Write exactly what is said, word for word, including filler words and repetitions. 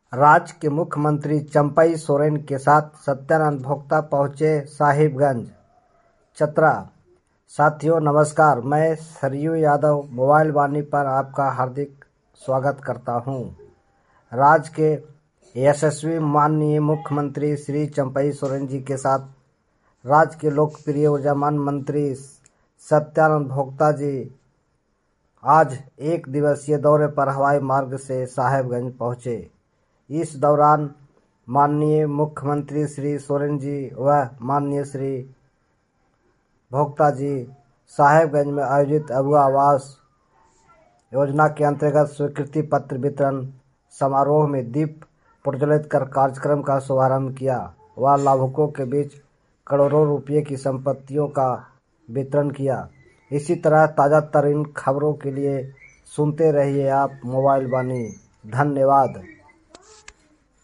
राज्य के मुख्यमंत्री चंपई सोरेन के साथ सत्यानंद भोक्ता पहुंचे साहिबगंज, चतरा। साथियों नमस्कार, मैं सरयू यादव मोबाइल वाणी पर आपका हार्दिक स्वागत करता हूं। राज्य के यशस्वी माननीय मुख्यमंत्री श्री चंपई सोरेन जी के साथ राज्य के लोकप्रिय ऊर्जामान मंत्री सत्यानंद भोक्ता जी आज एक दिवसीय दौरे पर हवाई मार्ग से साहिबगंज पहुंचे। इस दौरान माननीय मुख्यमंत्री श्री सोरेन जी व माननीय श्री भोक्ता जी साहिबगंज में आयोजित अबुआ आवास योजना के अंतर्गत स्वीकृति पत्र वितरण समारोह में दीप प्रज्वलित कर कार्यक्रम का शुभारंभ किया व लाभुकों के बीच करोड़ों रुपये की संपत्तियों का वितरण किया। इसी तरह ताज़ा तरीन खबरों के लिए सुनते रहिए आप मोबाइल वाणी। धन्यवाद।